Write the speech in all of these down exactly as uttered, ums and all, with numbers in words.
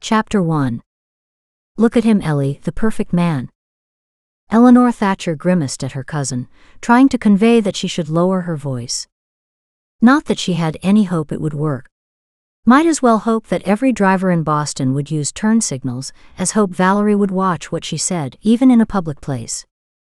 Chapter one. Look at him, Ellie, the perfect man. Eleanor Thatcher grimaced at her cousin, trying to convey that she should lower her voice. Not that she had any hope it would work. Might as well hope that every driver in Boston would use turn signals, as hope Valerie would watch what she said, even in a public place.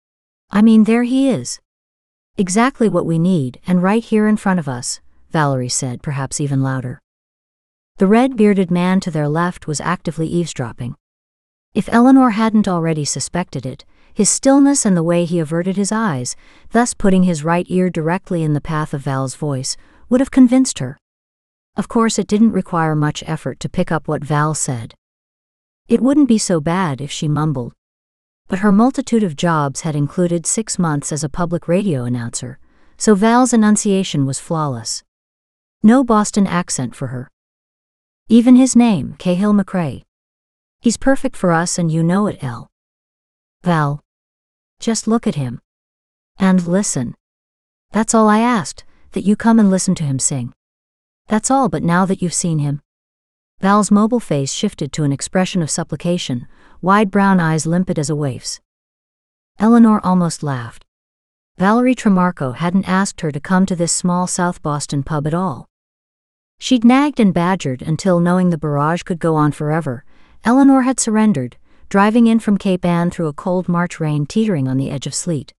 I mean, there he is. Exactly what we need, and right here in front of us, Valerie said, perhaps even louder. The red-bearded man to their left was actively eavesdropping. If Eleanor hadn't already suspected it, his stillness and the way he averted his eyes, thus putting his right ear directly in the path of Val's voice, would have convinced her. Of course, it didn't require much effort to pick up what Val said. It wouldn't be so bad if she mumbled. But her multitude of jobs had included six months as a public radio announcer, so Val's enunciation was flawless. No Boston accent for her. Even his name, Cahill McRae. He's perfect for us, and you know it, Elle. Val. Just look at him. And listen. That's all I asked, that you come and listen to him sing. That's all, but now that you've seen him. Val's mobile face shifted to an expression of supplication, wide brown eyes limpid as a waif's. Eleanor almost laughed. Valerie Tremarco hadn't asked her to come to this small South Boston pub at all. She'd nagged and badgered until, knowing the barrage could go on forever, Eleanor had surrendered, driving in from Cape Ann through a cold March rain teetering on the edge of sleet.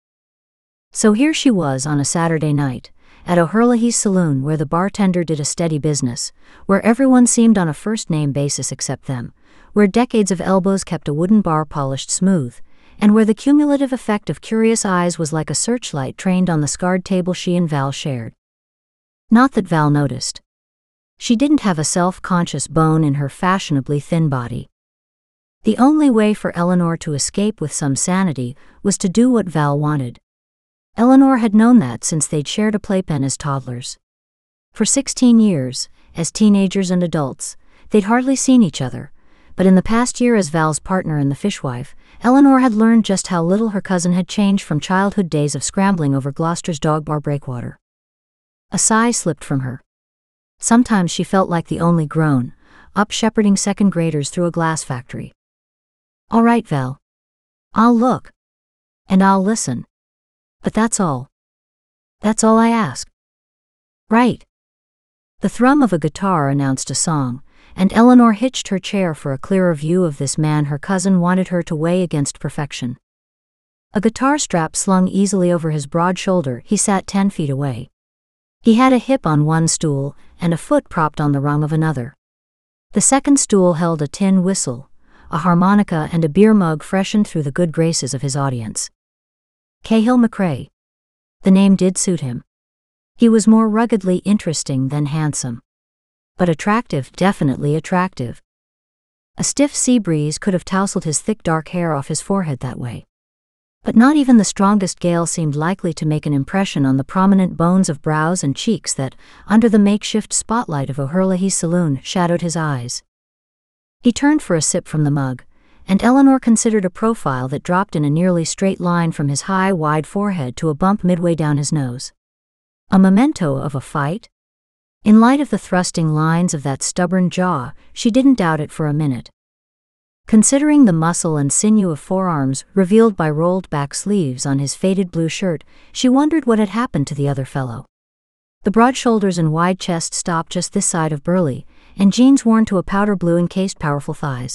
So here she was on a Saturday night, at O'Herlihy's saloon, where the bartender did a steady business, where everyone seemed on a first-name basis except them, where decades of elbows kept a wooden bar polished smooth, and where the cumulative effect of curious eyes was like a searchlight trained on the scarred table she and Val shared. Not that Val noticed. She didn't have a self-conscious bone in her fashionably thin body. The only way for Eleanor to escape with some sanity was to do what Val wanted. Eleanor had known that since they'd shared a playpen as toddlers. For sixteen years, as teenagers and adults, they'd hardly seen each other, but in the past year as Val's partner and the fishwife, Eleanor had learned just how little her cousin had changed from childhood days of scrambling over Gloucester's dog bar breakwater. A sigh slipped from her. Sometimes she felt like the only grown, up shepherding second graders through a glass factory. All right, Val. I'll look. And I'll listen. But that's all. That's all I ask. Right. The thrum of a guitar announced a song, and Eleanor hitched her chair for a clearer view of this man her cousin wanted her to weigh against perfection. A guitar strap slung easily over his broad shoulder, he sat ten feet away. He had a hip on one stool, and a foot propped on the rung of another. The second stool held a tin whistle, a harmonica, and a beer mug freshened through the good graces of his audience. Cahill McRae. The name did suit him. He was more ruggedly interesting than handsome. But attractive, definitely attractive. A stiff sea breeze could have tousled his thick dark hair off his forehead that way. But not even the strongest gale seemed likely to make an impression on the prominent bones of brows and cheeks that, under the makeshift spotlight of O'Herlihy's saloon, shadowed his eyes. He turned for a sip from the mug, and Eleanor considered a profile that dropped in a nearly straight line from his high, wide forehead to a bump midway down his nose. A memento of a fight? In light of the thrusting lines of that stubborn jaw, she didn't doubt it for a minute. Considering the muscle and sinew of forearms revealed by rolled-back sleeves on his faded blue shirt, she wondered what had happened to the other fellow. The broad shoulders and wide chest stopped just this side of Burley, and jeans worn to a powder blue encased powerful thighs.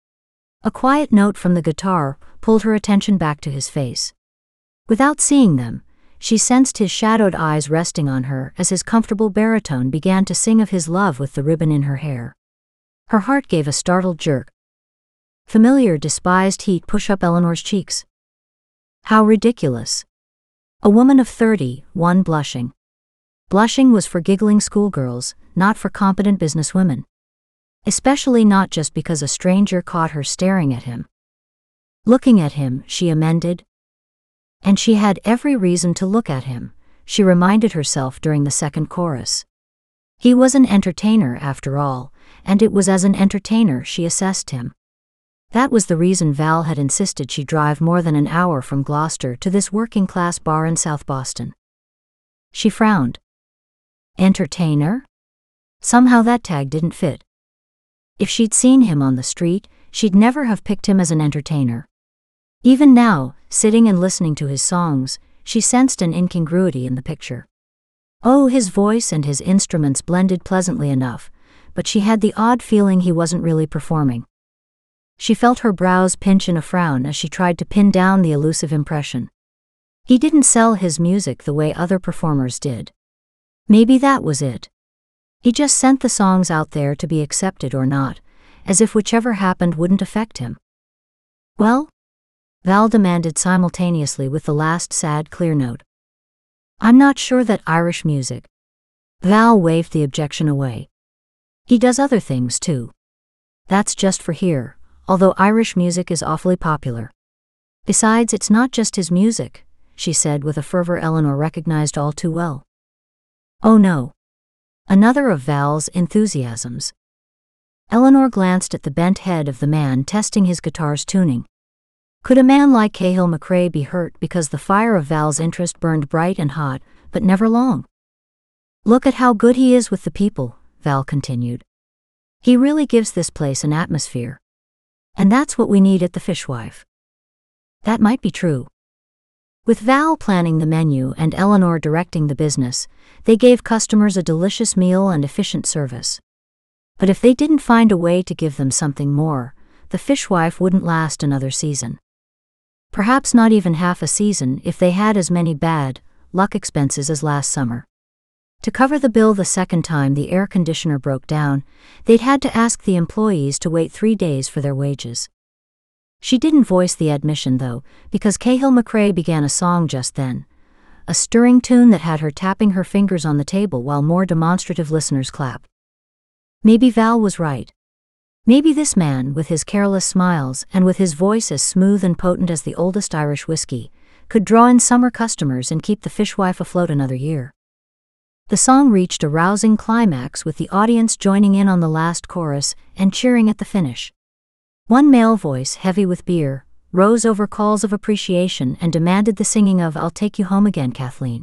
A quiet note from the guitar pulled her attention back to his face. Without seeing them, she sensed his shadowed eyes resting on her as his comfortable baritone began to sing of his love with the ribbon in her hair. Her heart gave a startled jerk. Familiar despised heat pushed up Eleanor's cheeks. How ridiculous. A woman of thirty, one blushing. Blushing was for giggling schoolgirls, not for competent businesswomen. Especially not just because a stranger caught her staring at him. Looking at him, she amended. And she had every reason to look at him, she reminded herself during the second chorus. He was an entertainer after all, and it was as an entertainer she assessed him. That was the reason Val had insisted she drive more than an hour from Gloucester to this working-class bar in South Boston. She frowned. Entertainer? Somehow that tag didn't fit. If she'd seen him on the street, she'd never have picked him as an entertainer. Even now, sitting and listening to his songs, she sensed an incongruity in the picture. Oh, his voice and his instruments blended pleasantly enough, but she had the odd feeling he wasn't really performing. She felt her brows pinch in a frown as she tried to pin down the elusive impression. He didn't sell his music the way other performers did. Maybe that was it. He just sent the songs out there to be accepted or not, as if whichever happened wouldn't affect him. Well? Val demanded simultaneously with the last sad clear note. I'm not sure that Irish music. Val waved the objection away. He does other things too. That's just for here, although Irish music is awfully popular. Besides, it's not just his music, she said with a fervor Eleanor recognized all too well. Oh no. Another of Val's enthusiasms. Eleanor glanced at the bent head of the man testing his guitar's tuning. Could a man like Cahill McRae be hurt because the fire of Val's interest burned bright and hot, but never long? Look at how good he is with the people, Val continued. He really gives this place an atmosphere. And that's what we need at the Fishwife. That might be true. With Val planning the menu and Eleanor directing the business, they gave customers a delicious meal and efficient service. But if they didn't find a way to give them something more, the Fishwife wouldn't last another season. Perhaps not even half a season if they had as many bad luck expenses as last summer. To cover the bill the second time the air conditioner broke down, they'd had to ask the employees to wait three days for their wages. She didn't voice the admission though, because Cahill McRae began a song just then, a stirring tune that had her tapping her fingers on the table while more demonstrative listeners clapped. Maybe Val was right. Maybe this man, with his careless smiles and with his voice as smooth and potent as the oldest Irish whiskey, could draw in summer customers and keep the Fishwife afloat another year. The song reached a rousing climax with the audience joining in on the last chorus and cheering at the finish. One male voice, heavy with beer, rose over calls of appreciation and demanded the singing of "I'll Take You Home Again, Kathleen."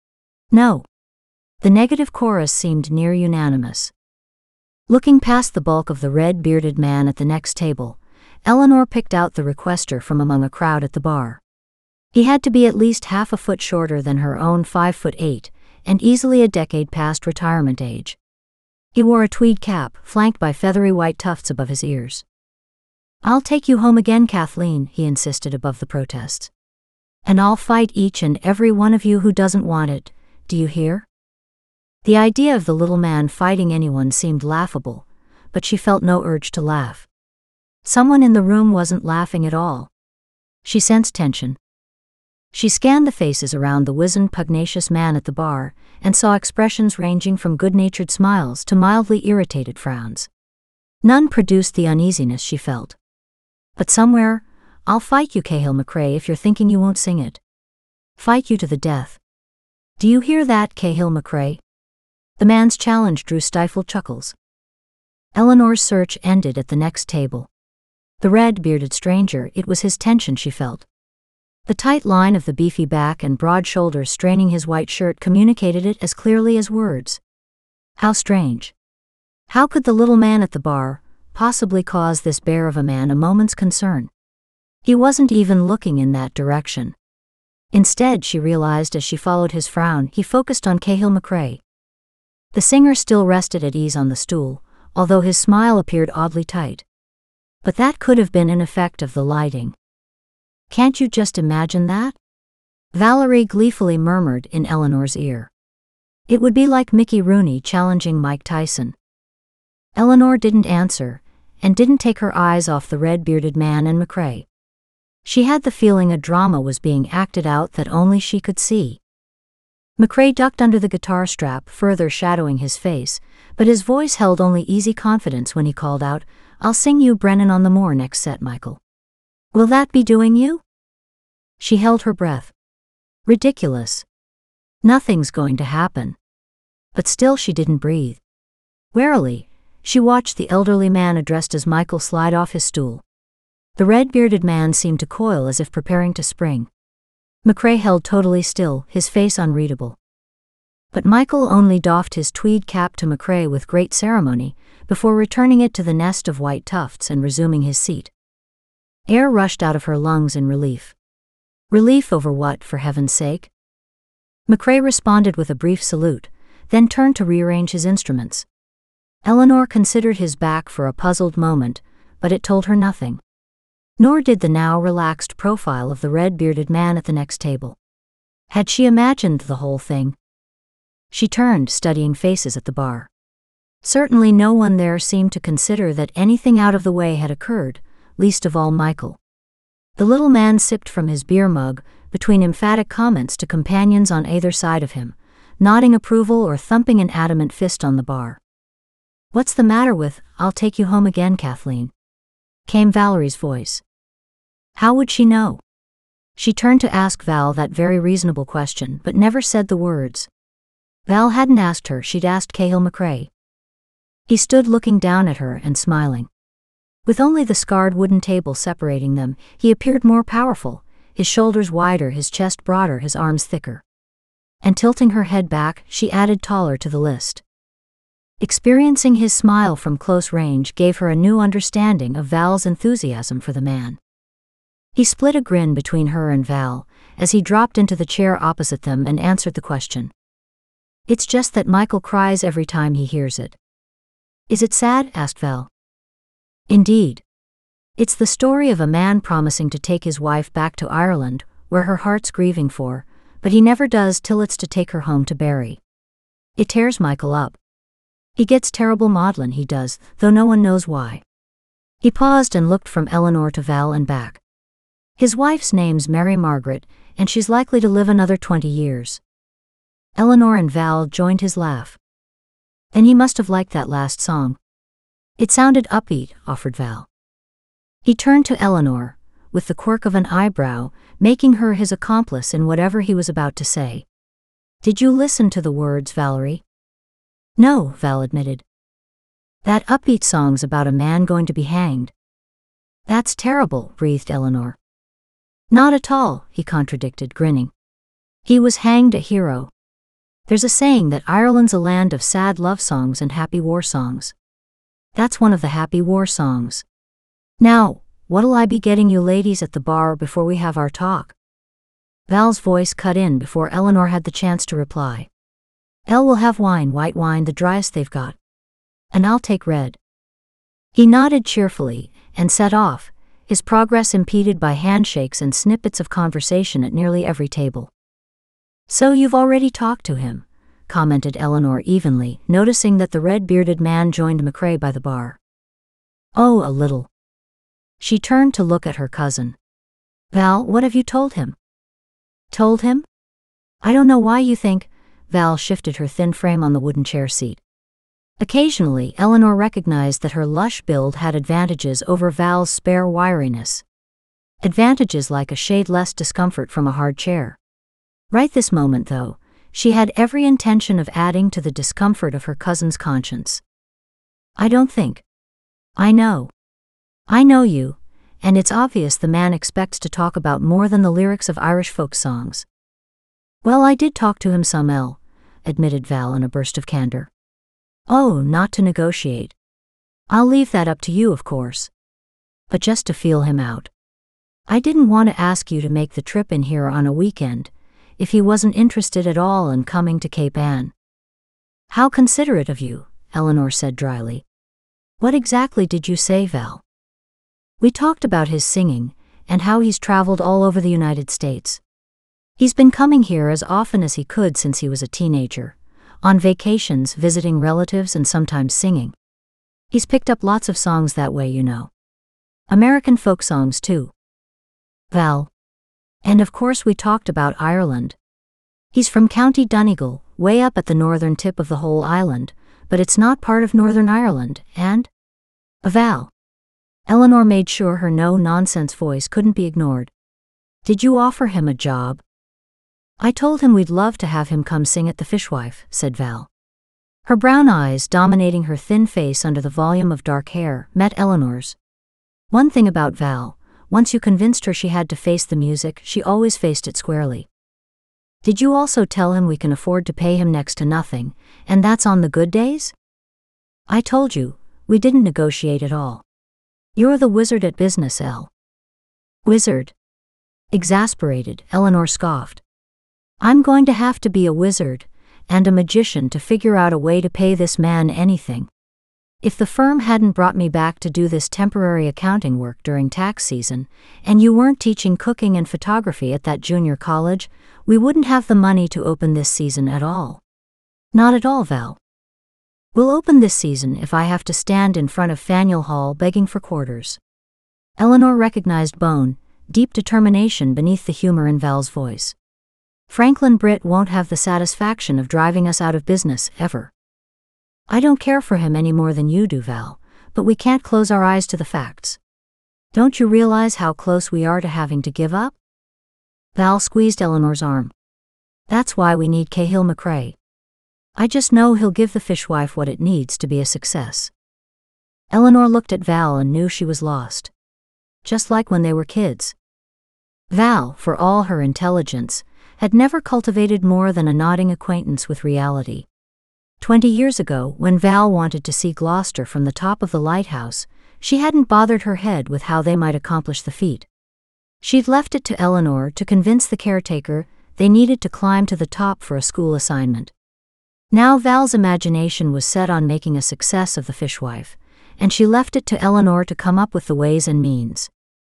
No. The negative chorus seemed near unanimous. Looking past the bulk of the red-bearded man at the next table, Eleanor picked out the requester from among a crowd at the bar. He had to be at least half a foot shorter than her own five foot eight, and easily a decade past retirement age. He wore a tweed cap, flanked by feathery white tufts above his ears. "I'll take you home again, Kathleen," he insisted above the protests. "And I'll fight each and every one of you who doesn't want it, do you hear?" The idea of the little man fighting anyone seemed laughable, but she felt no urge to laugh. Someone in the room wasn't laughing at all. She sensed tension. She scanned the faces around the wizened, pugnacious man at the bar, and saw expressions ranging from good-natured smiles to mildly irritated frowns. None produced the uneasiness she felt. But somewhere, "I'll fight you, Cahill McRae, if you're thinking you won't sing it. Fight you to the death. Do you hear that, Cahill McRae?" The man's challenge drew stifled chuckles. Eleanor's search ended at the next table. The red-bearded stranger, it was his tension she felt. The tight line of the beefy back and broad shoulders straining his white shirt communicated it as clearly as words. How strange. How could the little man at the bar possibly cause this bear of a man a moment's concern? He wasn't even looking in that direction. Instead, she realized as she followed his frown, he focused on Cahill McRae. The singer still rested at ease on the stool, although his smile appeared oddly tight. But that could have been an effect of the lighting. "Can't you just imagine that?" Valerie gleefully murmured in Eleanor's ear. "It would be like Mickey Rooney challenging Mike Tyson." Eleanor didn't answer, and didn't take her eyes off the red-bearded man and McRae. She had the feeling a drama was being acted out that only she could see. McRae ducked under the guitar strap, further shadowing his face, but his voice held only easy confidence when he called out, "I'll sing you Brennan on the Moor next set, Michael. Will that be doing you?" She held her breath. Ridiculous. Nothing's going to happen. But still she didn't breathe. Warily, she watched the elderly man addressed as Michael slide off his stool. The red-bearded man seemed to coil as if preparing to spring. McRae held totally still, his face unreadable. But Michael only doffed his tweed cap to McRae with great ceremony, before returning it to the nest of white tufts and resuming his seat. Air rushed out of her lungs in relief. Relief over what, for heaven's sake? McCrae responded with a brief salute, then turned to rearrange his instruments. Eleanor considered his back for a puzzled moment, but it told her nothing. Nor did the now relaxed profile of the red-bearded man at the next table. Had she imagined the whole thing? She turned, studying faces at the bar. Certainly no one there seemed to consider that anything out of the way had occurred, least of all Michael. The little man sipped from his beer mug, between emphatic comments to companions on either side of him, nodding approval or thumping an adamant fist on the bar. "What's the matter with, I'll take you home again, Kathleen?" came Valerie's voice. How would she know? She turned to ask Val that very reasonable question, but never said the words. Val hadn't asked her, she'd asked Cahill McCrae. He stood looking down at her and smiling. With only the scarred wooden table separating them, he appeared more powerful, his shoulders wider, his chest broader, his arms thicker. And tilting her head back, she added taller to the list. Experiencing his smile from close range gave her a new understanding of Val's enthusiasm for the man. He split a grin between her and Val, as he dropped into the chair opposite them and answered the question. "It's just that Michael cries every time he hears it." "Is it sad?" asked Val. "Indeed. It's the story of a man promising to take his wife back to Ireland, where her heart's grieving for, but he never does till it's to take her home to bury. It tears Michael up. He gets terrible maudlin, he does, though no one knows why." He paused and looked from Eleanor to Val and back. "His wife's name's Mary Margaret, and she's likely to live another twenty years. Eleanor and Val joined his laugh. "Then he must have liked that last song." "It sounded upbeat," offered Val. He turned to Eleanor, with the quirk of an eyebrow, making her his accomplice in whatever he was about to say. "Did you listen to the words, Valerie?" "No," Val admitted. "That upbeat song's about a man going to be hanged." "That's terrible," breathed Eleanor. "Not at all," he contradicted, grinning. "He was hanged a hero. There's a saying that Ireland's a land of sad love songs and happy war songs. That's one of the happy war songs. Now, what'll I be getting you ladies at the bar before we have our talk?" Val's voice cut in before Eleanor had the chance to reply. "Elle will have wine, white wine, the driest they've got. And I'll take red." He nodded cheerfully, and set off, his progress impeded by handshakes and snippets of conversation at nearly every table. "So you've already talked to him," commented Eleanor evenly, noticing that the red-bearded man joined McCrae by the bar. "Oh, a little." She turned to look at her cousin. "Val, what have you told him?" "Told him? I don't know why you think—" Val shifted her thin frame on the wooden chair seat. Occasionally, Eleanor recognized that her lush build had advantages over Val's spare wiriness. Advantages like a shade less discomfort from a hard chair. Right this moment, though, she had every intention of adding to the discomfort of her cousin's conscience. "I don't think. I know. I know you, and it's obvious the man expects to talk about more than the lyrics of Irish folk songs." "Well, I did talk to him some, Elle," admitted Val in a burst of candor. "Oh, not to negotiate. I'll leave that up to you, of course. But just to feel him out. I didn't want to ask you to make the trip in here on a weekend, if he wasn't interested at all in coming to Cape Ann." "How considerate of you," Eleanor said dryly. "What exactly did you say, Val?" "We talked about his singing, and how he's traveled all over the United States. He's been coming here as often as he could since he was a teenager, on vacations, visiting relatives, and sometimes singing. He's picked up lots of songs that way, you know. American folk songs, too." "Val. And of course we talked about Ireland. He's from County Donegal, way up at the northern tip of the whole island, but it's not part of Northern Ireland, and—" "Val." Eleanor made sure her no-nonsense voice couldn't be ignored. "Did you offer him a job?" "I told him we'd love to have him come sing at the Fishwife," said Val. Her brown eyes, dominating her thin face under the volume of dark hair, met Eleanor's. One thing about Val, once you convinced her she had to face the music, she always faced it squarely. "Did you also tell him we can afford to pay him next to nothing, and that's on the good days?" "I told you, We didn't negotiate at all. You're the wizard at business, Elle. Wizard? Exasperated, Eleanor scoffed. I'm going to have to be a wizard and a magician to figure out a way to pay this man anything. If the firm hadn't brought me back to do this temporary accounting work during tax season, and you weren't teaching cooking and photography at that junior college, we wouldn't have the money to open this season at all. Not at all, Val. We'll open this season if I have to stand in front of Faneuil Hall begging for quarters. Eleanor recognized bone, deep determination beneath the humor in Val's voice. Franklin Britt won't have the satisfaction of driving us out of business, ever. I don't care for him any more than you do, Val, but we can't close our eyes to the facts. Don't you realize how close we are to having to give up? Val squeezed Eleanor's arm. That's why we need Cahill McRae. I just know he'll give the fishwife what it needs to be a success. Eleanor looked at Val and knew she was lost. Just like when they were kids. Val, for all her intelligence, had never cultivated more than a nodding acquaintance with reality. Twenty years ago, when Val wanted to see Gloucester from the top of the lighthouse, she hadn't bothered her head with how they might accomplish the feat. She'd left it to Eleanor to convince the caretaker they needed to climb to the top for a school assignment. Now Val's imagination was set on making a success of the fishwife, and she left it to Eleanor to come up with the ways and means.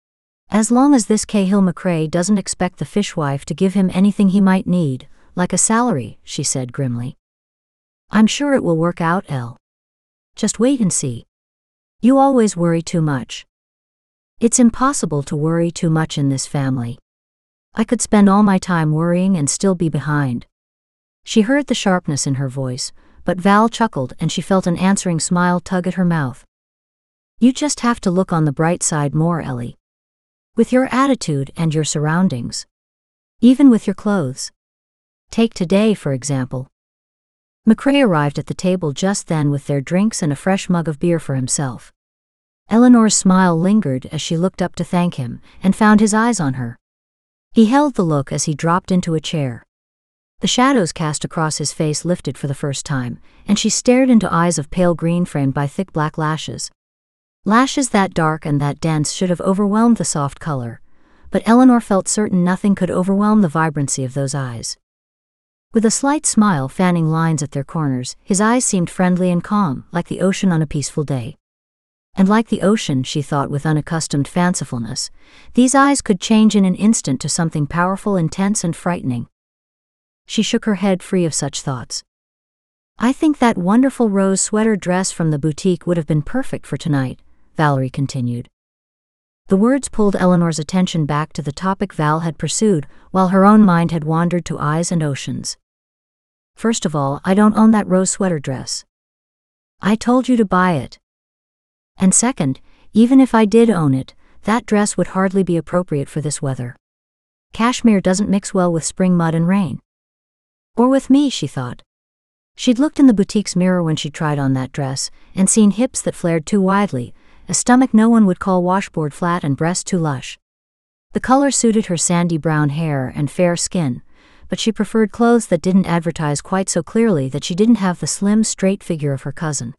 As long as this Cahill McRae doesn't expect the fishwife to give him anything he might need, like a salary, she said grimly. I'm sure it will work out, Elle. Just wait and see. You always worry too much. It's impossible to worry too much in this family. I could spend all my time worrying and still be behind. She heard the sharpness in her voice, but Val chuckled and she felt an answering smile tug at her mouth. You just have to look on the bright side more, Ellie. With your attitude and your surroundings. Even with your clothes. Take today, for example. McRae arrived at the table just then with their drinks and a fresh mug of beer for himself. Eleanor's smile lingered as she looked up to thank him, and found his eyes on her. He held the look as he dropped into a chair. The shadows cast across his face lifted for the first time, and she stared into eyes of pale green framed by thick black lashes. Lashes that dark and that dense should have overwhelmed the soft color, but Eleanor felt certain nothing could overwhelm the vibrancy of those eyes. With a slight smile fanning lines at their corners, his eyes seemed friendly and calm, like the ocean on a peaceful day. And like the ocean, she thought with unaccustomed fancifulness, these eyes could change in an instant to something powerful, intense, and frightening. She shook her head free of such thoughts. I think that wonderful rose sweater dress from the boutique would have been perfect for tonight, Valerie continued. The words pulled Eleanor's attention back to the topic Val had pursued, while her own mind had wandered to eyes and oceans. First of all, I don't own that rose sweater dress. I told you to buy it. And second, even if I did own it, that dress would hardly be appropriate for this weather. Cashmere doesn't mix well with spring mud and rain. Or with me, she thought. She'd looked in the boutique's mirror when she tried on that dress, and seen hips that flared too widely, a stomach no one would call washboard flat, and breasts too lush. The color suited her sandy brown hair and fair skin, but she preferred clothes that didn't advertise quite so clearly that she didn't have the slim, straight figure of her cousin.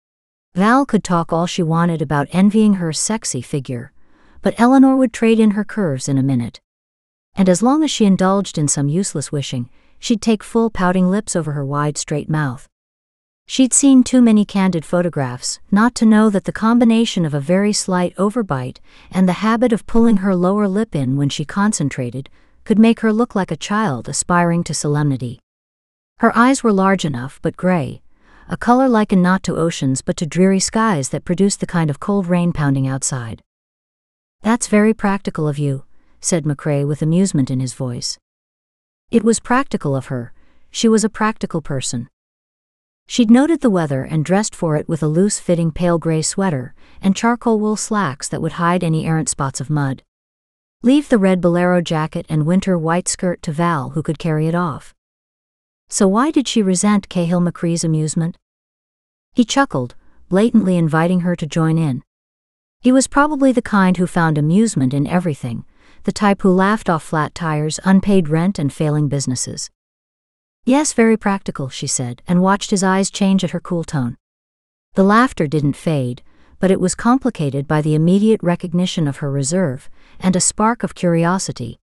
Val could talk all she wanted about envying her sexy figure, but Eleanor would trade in her curves in a minute. And as long as she indulged in some useless wishing, she'd take full pouting lips over her wide, straight mouth. She'd seen too many candid photographs not to know that the combination of a very slight overbite and the habit of pulling her lower lip in when she concentrated could make her look like a child aspiring to solemnity. Her eyes were large enough but gray, a color likened not to oceans but to dreary skies that produced the kind of cold rain pounding outside. That's very practical of you, said McRae with amusement in his voice. It was practical of her. She was a practical person. She'd noted the weather and dressed for it with a loose-fitting pale gray sweater and charcoal wool slacks that would hide any errant spots of mud. Leave the red bolero jacket and winter white skirt to Val, who could carry it off. So why did she resent Cahill McRae's amusement? He chuckled, blatantly inviting her to join in. He was probably the kind who found amusement in everything, the type who laughed off flat tires, unpaid rent, and failing businesses. Yes, very practical, she said, and watched his eyes change at her cool tone. The laughter didn't fade, but it was complicated by the immediate recognition of her reserve, and a spark of curiosity.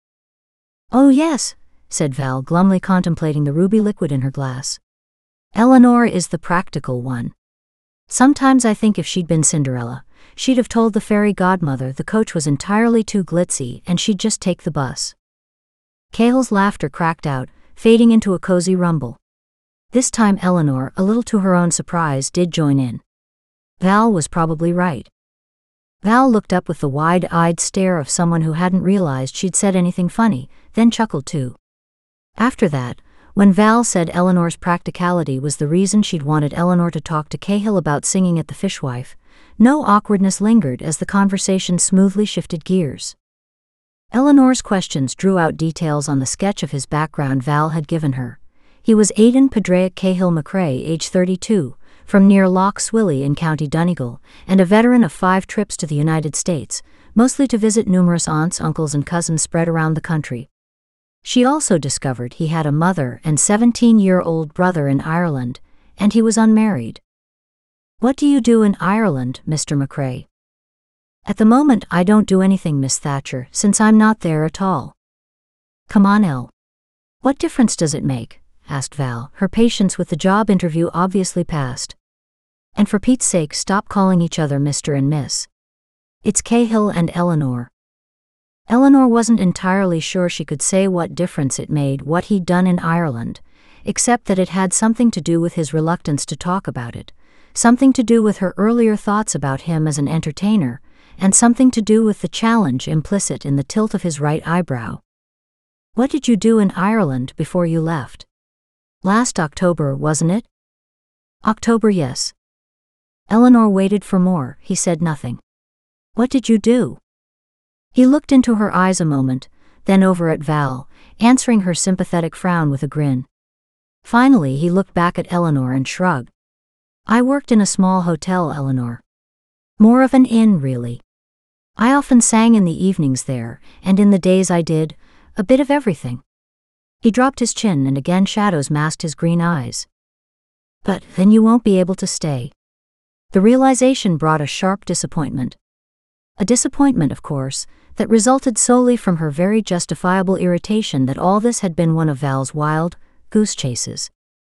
"Oh yes," said Val, glumly contemplating the ruby liquid in her glass. "Eleanor is the practical one. Sometimes I think if she'd been Cinderella, she'd have told the fairy godmother the coach was entirely too glitzy and she'd just take the bus." Cahill's laughter cracked out, fading into a cozy rumble. This time Eleanor, a little to her own surprise, did join in. Val was probably right. Val looked up with the wide-eyed stare of someone who hadn't realized she'd said anything funny, then chuckled too. After that, when Val said Eleanor's practicality was the reason she'd wanted Eleanor to talk to Cahill about singing at the Fishwife, no awkwardness lingered as the conversation smoothly shifted gears. Eleanor's questions drew out details on the sketch of his background Val had given her. He was Aidan Padraic Cahill McCrae, age thirty-two, from near Lough Swilly in County Donegal, and a veteran of five trips to the United States, mostly to visit numerous aunts, uncles and cousins spread around the country. She also discovered he had a mother and seventeen-year-old brother in Ireland, and he was unmarried. "What do you do in Ireland, Mister McCrae?" "At the moment I don't do anything, Miss Thatcher, since I'm not there at all." "Come on, Elle. What difference does it make?" asked Val, her patience with the job interview obviously past. "And for Pete's sake, stop calling each other Mister and Miss. It's Cahill and Eleanor." Eleanor wasn't entirely sure she could say what difference it made what he'd done in Ireland, except that it had something to do with his reluctance to talk about it, something to do with her earlier thoughts about him as an entertainer, and something to do with the challenge implicit in the tilt of his right eyebrow. "What did you do in Ireland before you left?" "Last October, wasn't it?" "October, yes." Eleanor waited for more. He said nothing. "What did you do?" He looked into her eyes a moment, then over at Val, answering her sympathetic frown with a grin. Finally he looked back at Eleanor and shrugged. "I worked in a small hotel, Eleanor. More of an inn, really. I often sang in the evenings there, and in the days I did, a bit of everything." He dropped his chin and again shadows masked his green eyes. "But then you won't be able to stay." The realization brought a sharp disappointment. A disappointment, of course, that resulted solely from her very justifiable irritation that all this had been one of Val's wild goose chases.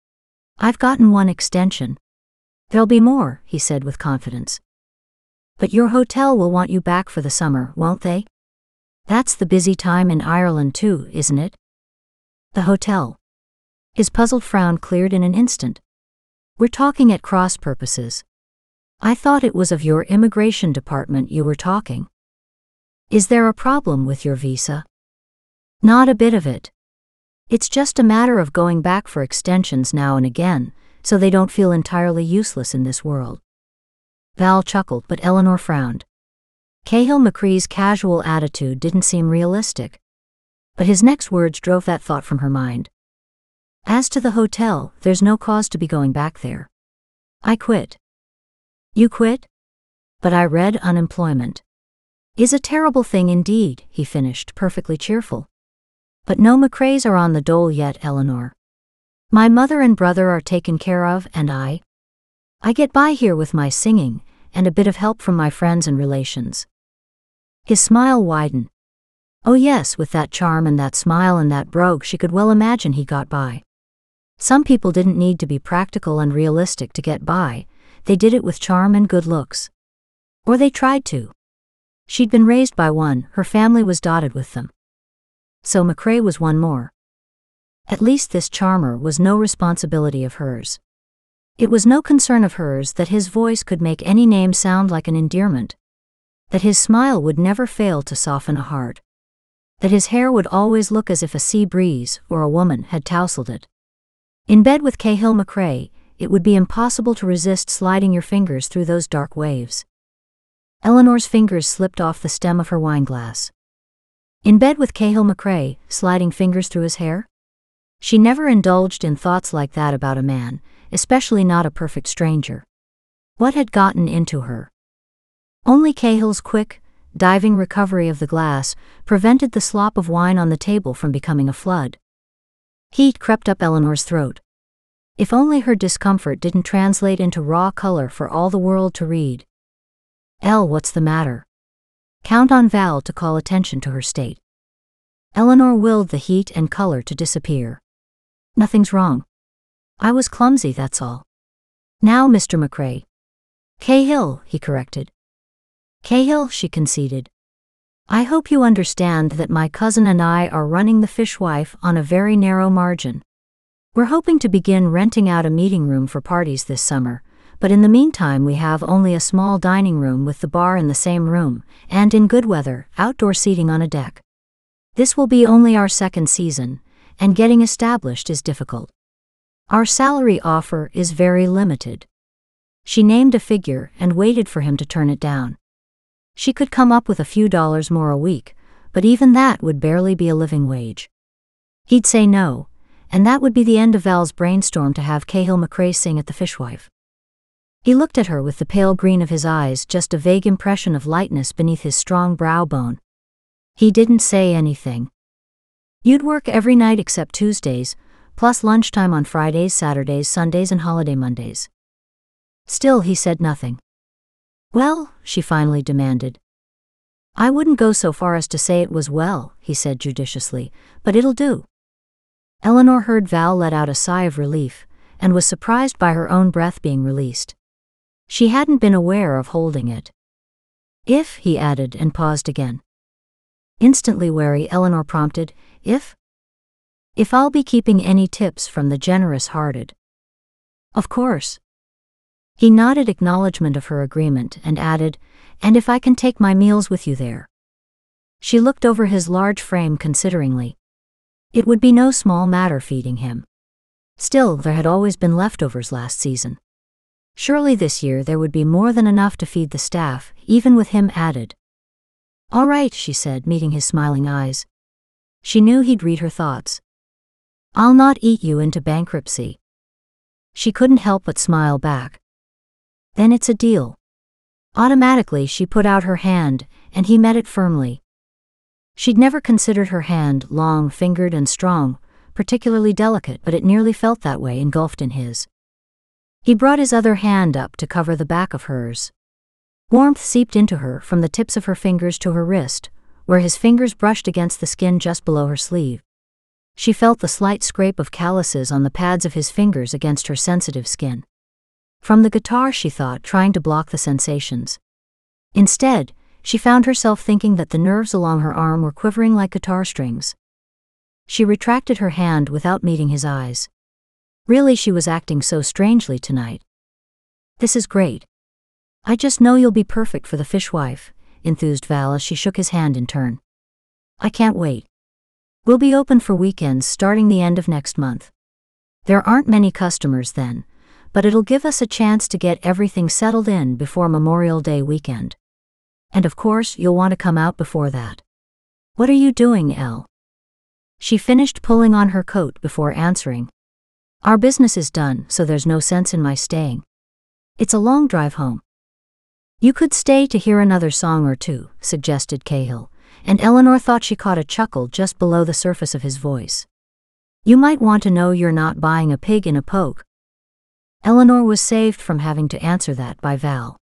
"I've gotten one extension. There'll be more," he said with confidence. "But your hotel will want you back for the summer, won't they? That's the busy time in Ireland too, isn't it?" "The hotel." His puzzled frown cleared in an instant. "We're talking at cross purposes. I thought it was of your immigration department you were talking. Is there a problem with your visa?" "Not a bit of it. It's just a matter of going back for extensions now and again, so they don't feel entirely useless in this world." Val chuckled, but Eleanor frowned. Cahill McCrae's casual attitude didn't seem realistic. But his next words drove that thought from her mind. "As to the hotel, there's no cause to be going back there. I quit." "You quit?" "But I read unemployment is a terrible thing indeed," he finished, perfectly cheerful. "But no McCraes are on the dole yet, Eleanor. My mother and brother are taken care of, and I... I get by here with my singing, and a bit of help from my friends and relations." His smile widened. Oh yes, with that charm and that smile and that brogue she could well imagine he got by. Some people didn't need to be practical and realistic to get by, they did it with charm and good looks. Or they tried to. She'd been raised by one, her family was dotted with them. So McCrae was one more. At least this charmer was no responsibility of hers. It was no concern of hers that his voice could make any name sound like an endearment. That his smile would never fail to soften a heart. That his hair would always look as if a sea breeze or a woman had tousled it. In bed with Cahill McCrae, it would be impossible to resist sliding your fingers through those dark waves. Eleanor's fingers slipped off the stem of her wineglass. In bed with Cahill McCrae, sliding fingers through his hair? She never indulged in thoughts like that about a man, especially not a perfect stranger. What had gotten into her? Only Cahill's quick, diving recovery of the glass prevented the slop of wine on the table from becoming a flood. Heat crept up Eleanor's throat. If only her discomfort didn't translate into raw color for all the world to read. Elle, what's the matter? Count on Val to call attention to her state. Eleanor willed the heat and color to disappear. Nothing's wrong. I was clumsy, that's all. Now, Mister McCrae. Cahill, he corrected. Cahill, she conceded. I hope you understand that my cousin and I are running the Fishwife on a very narrow margin. We're hoping to begin renting out a meeting room for parties this summer, but in the meantime we have only a small dining room with the bar in the same room, and in good weather, outdoor seating on a deck. This will be only our second season, and getting established is difficult. Our salary offer is very limited. She named a figure and waited for him to turn it down. She could come up with a few dollars more a week, but even that would barely be a living wage. He'd say no, and that would be the end of Val's brainstorm to have Cahill McCrae sing at the Fishwife. He looked at her with the pale green of his eyes, just a vague impression of lightness beneath his strong brow bone. He didn't say anything. You'd work every night except Tuesdays, plus lunchtime on Fridays, Saturdays, Sundays, and holiday Mondays. Still, he said nothing. Well, she finally demanded. I wouldn't go so far as to say it was well, he said judiciously, but it'll do. Eleanor heard Val let out a sigh of relief, and was surprised by her own breath being released. She hadn't been aware of holding it. If, he added and paused again. Instantly wary, Eleanor prompted, if? If I'll be keeping any tips from the generous-hearted. Of course. He nodded acknowledgement of her agreement and added, and if I can take my meals with you there. She looked over his large frame consideringly. It would be no small matter feeding him. Still, there had always been leftovers last season. Surely this year there would be more than enough to feed the staff, even with him added. All right, she said, meeting his smiling eyes. She knew he'd read her thoughts. I'll not eat you into bankruptcy. She couldn't help but smile back. Then it's a deal. Automatically she put out her hand, and he met it firmly. She'd never considered her hand long-fingered and strong, particularly delicate, but it nearly felt that way engulfed in his. He brought his other hand up to cover the back of hers. Warmth seeped into her from the tips of her fingers to her wrist, where his fingers brushed against the skin just below her sleeve. She felt the slight scrape of calluses on the pads of his fingers against her sensitive skin. From the guitar, she thought, trying to block the sensations. Instead, she found herself thinking that the nerves along her arm were quivering like guitar strings. She retracted her hand without meeting his eyes. Really, she was acting so strangely tonight. This is great. I just know you'll be perfect for the Fishwife, enthused Val as she shook his hand in turn. I can't wait. We'll be open for weekends starting the end of next month. There aren't many customers then, but it'll give us a chance to get everything settled in before Memorial Day weekend. And of course, you'll want to come out before that. What are you doing, Elle? She finished pulling on her coat before answering. Our business is done, so there's no sense in my staying. It's a long drive home. You could stay to hear another song or two, suggested Cahill, and Eleanor thought she caught a chuckle just below the surface of his voice. You might want to know you're not buying a pig in a poke. Eleanor was saved from having to answer that by Val.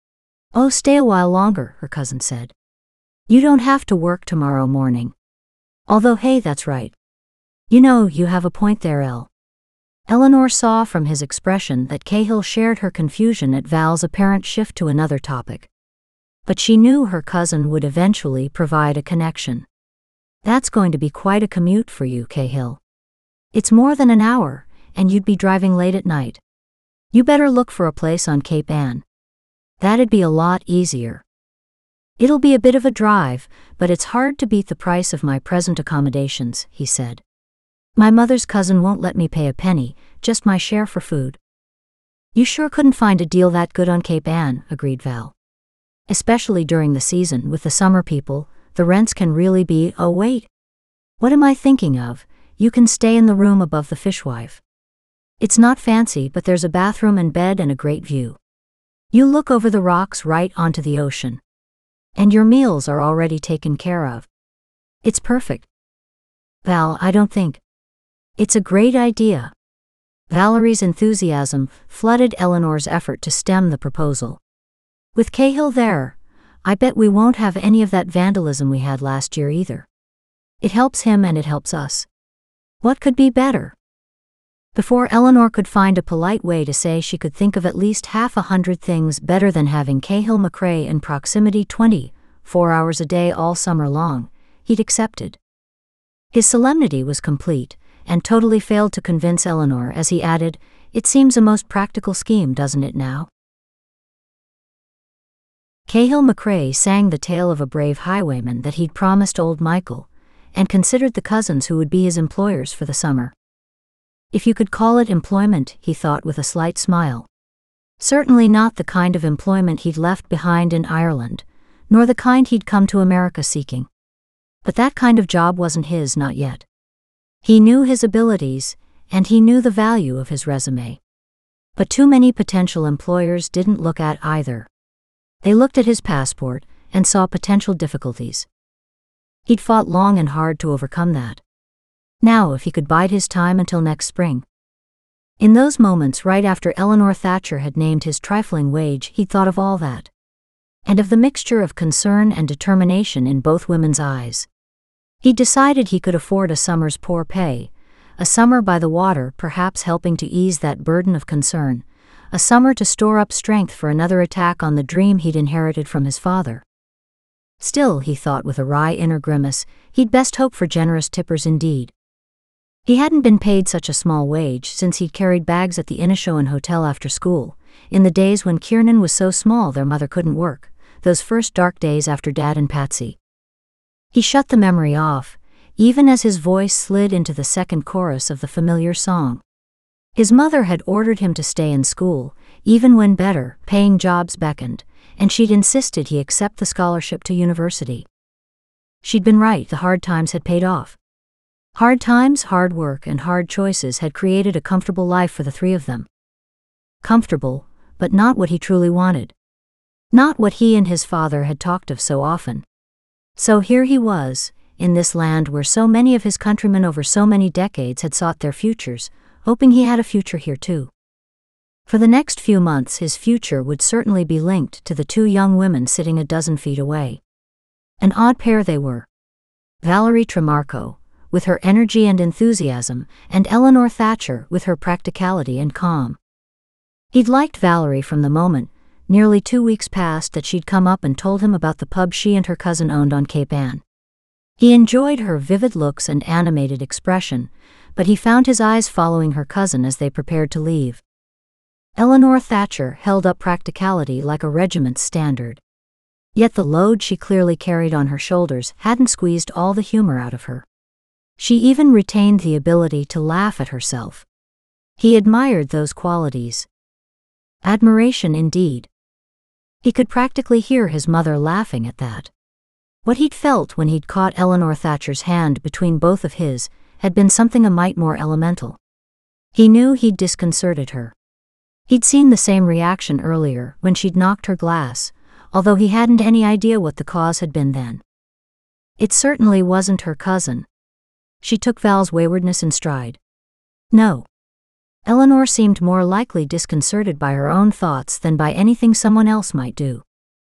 Oh, stay a while longer, her cousin said. You don't have to work tomorrow morning. Although hey, that's right. You know, you have a point there, Elle. Eleanor saw from his expression that Cahill shared her confusion at Val's apparent shift to another topic. But she knew her cousin would eventually provide a connection. That's going to be quite a commute for you, Cahill. It's more than an hour, and you'd be driving late at night. You better look for a place on Cape Ann. That'd be a lot easier. It'll be a bit of a drive, but it's hard to beat the price of my present accommodations, he said. My mother's cousin won't let me pay a penny, just my share for food. You sure couldn't find a deal that good on Cape Ann, agreed Val. Especially during the season with the summer people, the rents can really be, oh wait. What am I thinking of? You can stay in the room above the Fishwife. It's not fancy, but there's a bathroom and bed and a great view. You look over the rocks right onto the ocean. And your meals are already taken care of. It's perfect. Val, I don't think. It's a great idea. Valerie's enthusiasm flooded Eleanor's effort to stem the proposal. With Cahill there, I bet we won't have any of that vandalism we had last year either. It helps him and it helps us. What could be better? Before Eleanor could find a polite way to say she could think of at least half a hundred things better than having Cahill McRae in proximity twenty-four hours a day all summer long, he'd accepted. His solemnity was complete, and totally failed to convince Eleanor as he added, "It seems a most practical scheme, doesn't it now?" Cahill McRae sang the tale of a brave highwayman that he'd promised old Michael, and considered the cousins who would be his employers for the summer. If you could call it employment, he thought with a slight smile. Certainly not the kind of employment he'd left behind in Ireland, nor the kind he'd come to America seeking. But that kind of job wasn't his, not yet. He knew his abilities, and he knew the value of his resume. But too many potential employers didn't look at either. They looked at his passport and saw potential difficulties. He'd fought long and hard to overcome that. Now if he could bide his time until next spring. In those moments right after Eleanor Thatcher had named his trifling wage, he'd thought of all that. And of the mixture of concern and determination in both women's eyes. He'd decided he could afford a summer's poor pay, a summer by the water perhaps helping to ease that burden of concern, a summer to store up strength for another attack on the dream he'd inherited from his father. Still, he thought with a wry inner grimace, he'd best hope for generous tippers indeed. He hadn't been paid such a small wage since he'd carried bags at the Inishowen Hotel after school, in the days when Kiernan was so small their mother couldn't work, those first dark days after Dad and Patsy. He shut the memory off, even as his voice slid into the second chorus of the familiar song. His mother had ordered him to stay in school, even when better paying jobs beckoned, and she'd insisted he accept the scholarship to university. She'd been right, the hard times had paid off. Hard times, hard work, and hard choices had created a comfortable life for the three of them. Comfortable, but not what he truly wanted. Not what he and his father had talked of so often. So here he was, in this land where so many of his countrymen over so many decades had sought their futures, hoping he had a future here too. For the next few months his future would certainly be linked to the two young women sitting a dozen feet away. An odd pair they were. Valerie Tremarco, with her energy and enthusiasm, and Eleanor Thatcher with her practicality and calm. He'd liked Valerie from the moment, nearly two weeks past, that she'd come up and told him about the pub she and her cousin owned on Cape Ann. He enjoyed her vivid looks and animated expression, but he found his eyes following her cousin as they prepared to leave. Eleanor Thatcher held up practicality like a regiment's standard. Yet the load she clearly carried on her shoulders hadn't squeezed all the humor out of her. She even retained the ability to laugh at herself. He admired those qualities. Admiration indeed. He could practically hear his mother laughing at that. What he'd felt when he'd caught Eleanor Thatcher's hand between both of his had been something a mite more elemental. He knew he'd disconcerted her. He'd seen the same reaction earlier when she'd knocked her glass, although he hadn't any idea what the cause had been then. It certainly wasn't her cousin. She took Val's waywardness in stride. No. Eleanor seemed more likely disconcerted by her own thoughts than by anything someone else might do.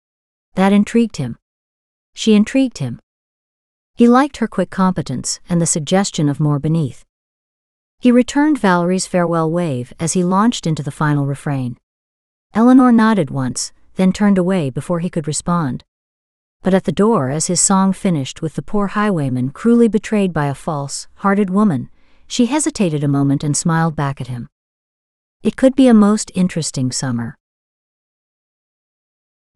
That intrigued him. She intrigued him. He liked her quick competence and the suggestion of more beneath. He returned Valerie's farewell wave as he launched into the final refrain. Eleanor nodded once, then turned away before he could respond. But at the door, as his song finished with the poor highwayman cruelly betrayed by a false-hearted woman, she hesitated a moment and smiled back at him. It could be a most interesting summer.